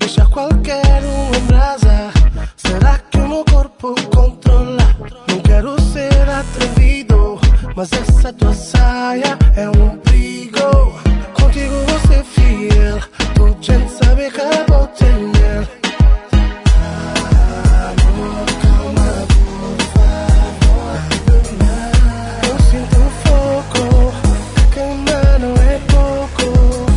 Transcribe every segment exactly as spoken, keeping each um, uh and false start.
deixa qualquer um em brasa. Será que o meu corpo controla? Não quero ser atrevido, mas essa tua saia é um perigo. Contigo vou ser fiel, tu gente sabe que vou ter mel. Amor, calma, por favor. Eu sinto fogo, queimar não é pouco.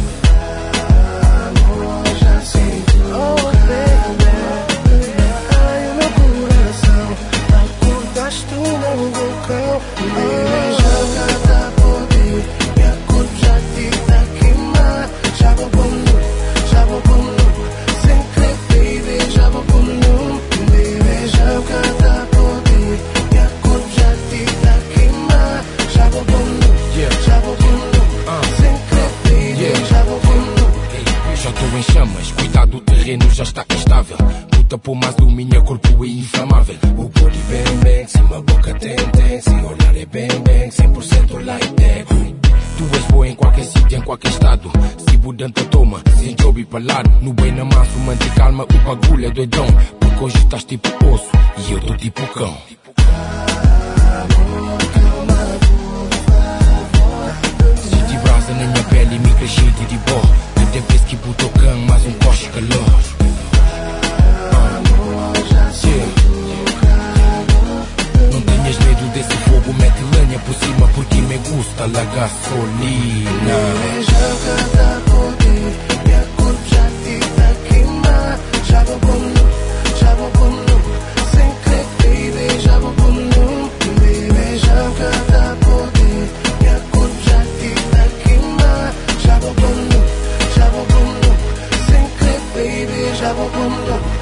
Amor, já sinto, oh baby. Ai, o meu coração, acordaste num vulcão. Beija cada poder, minha corpo já te tá queimar. Já vou por nu, já vou por nu, sem crer, baby, já vou por nu. Beija cada poder, minha corpo já te tá queimar. Já vou por nu, já vou por nu, sem crer, baby, já vou por nu. Já estou em chamas, cuidado, o terreno já está instável. Puta por mais do minha corpo é inflamável. O body bang bang, se uma boca tem tem, se olhar é bang bang, cem por cento like that. Tu és boa em qualquer sítio, em qualquer estado. Se budanta toma, sem job e palado. No bem na manso, mante calma, o bagulho é doidão. Porque hoje estás tipo osso e eu tô tipo cão. Se te brasa na minha pele, me cresci de bó. Até vez que botou cão, mais um coche calor. Não tenhas medo desse fogo, mete lenha por cima porque me gusta la gasolina. Beija cada poder, minha corpo já te tá queimar. Já vou por nu, já vou por nu, sem crer, baby, já vou por nu. Beija cada poder, minha corpo já te tá queimar. Já vou por nu, já vou por nu, sem crer, baby, já vou por nu.